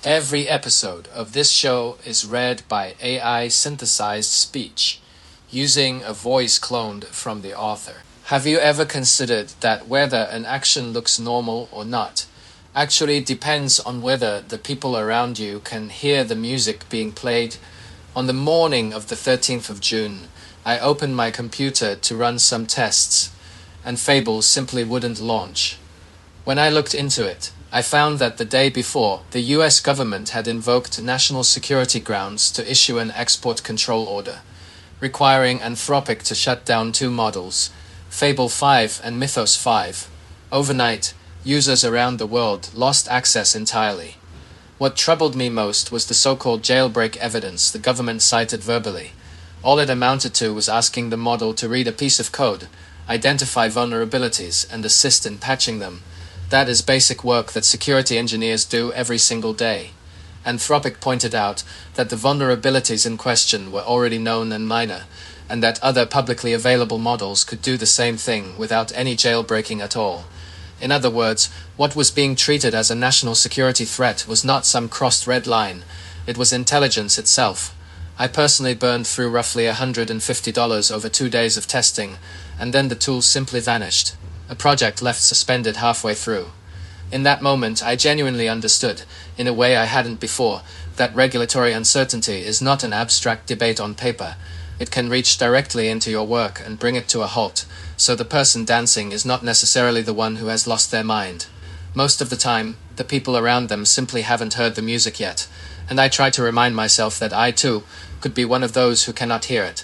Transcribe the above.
Every episode of this show is read by AI synthesized speech, using a voice cloned from the author. Have you ever considered that whether an action looks normal or not actually depends on whether the people around you can hear the music being played? On the morning of the 13th of June, I opened my computer to run some tests, and Fable simply wouldn't launch. When I looked into it, I found that the day before, the US government had invoked national security grounds to issue an export control order, requiring Anthropic to shut down two models, Fable 5 and Mythos 5. Overnight, users around the world lost access entirely. What troubled me most was the so-called jailbreak evidence the government cited verbally. All it amounted to was asking the model to read a piece of code, identify vulnerabilities, and assist in patching them. That is basic work that security engineers do every single day. Anthropic pointed out that the vulnerabilities in question were already known and minor, and that other publicly available models could do the same thing without any jailbreaking at all. In other words, what was being treated as a national security threat was not some crossed red line, it was intelligence itself. I personally burned through roughly $150 over 2 days of testing, and then the tool simply vanished. A project left suspended halfway through. In that moment, I genuinely understood, in a way I hadn't before, that regulatory uncertainty is not an abstract debate on paper. It can reach directly into your work and bring it to a halt, so the person dancing is not necessarily the one who has lost their mind. Most of the time, the people around them simply haven't heard the music yet, and I try to remind myself that I, too, could be one of those who cannot hear it.